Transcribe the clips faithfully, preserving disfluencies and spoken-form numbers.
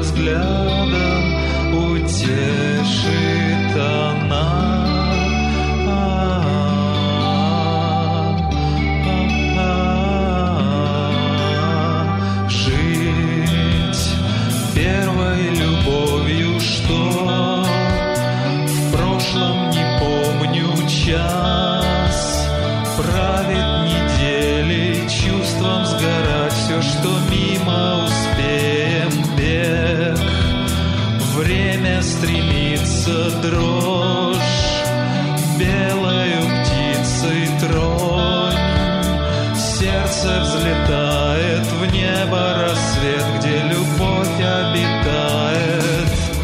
взглядом утешит она. Жить первой любовью, что в прошлом не помню час, правит недели, чувством сгорать все, что мимо успеем бег. Время стремится дрожь, белою птицей тронь, сердце взлетает в небо рассвет, где любовь обитает.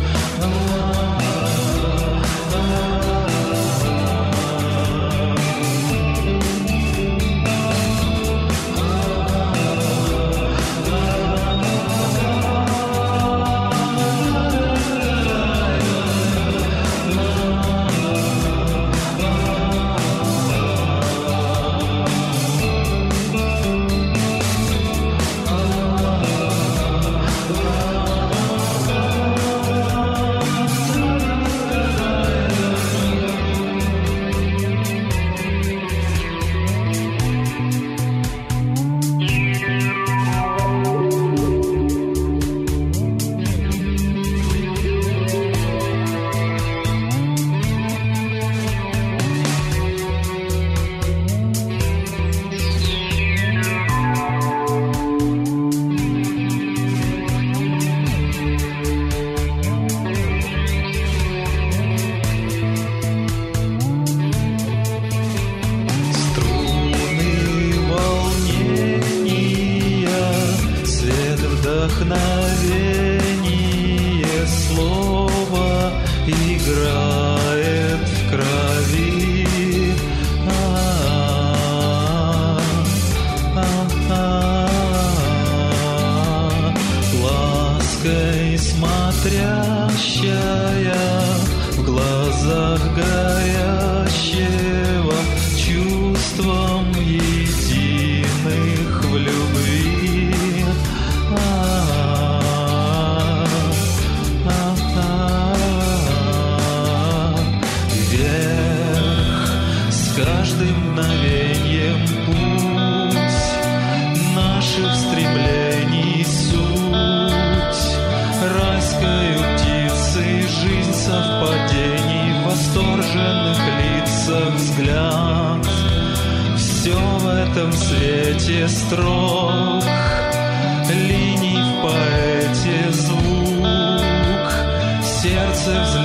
Вдохновение слова играет в крови. А-а-а-а-а. Лаской смотрящая в глазах горящего, чувством единых в любви. Каждым мгновеньем путь наших стремлений суть, райскою птицей жизнь совпадений, в восторженных лицах взгляд. Все в этом свете строк, линий в поэте звук, сердце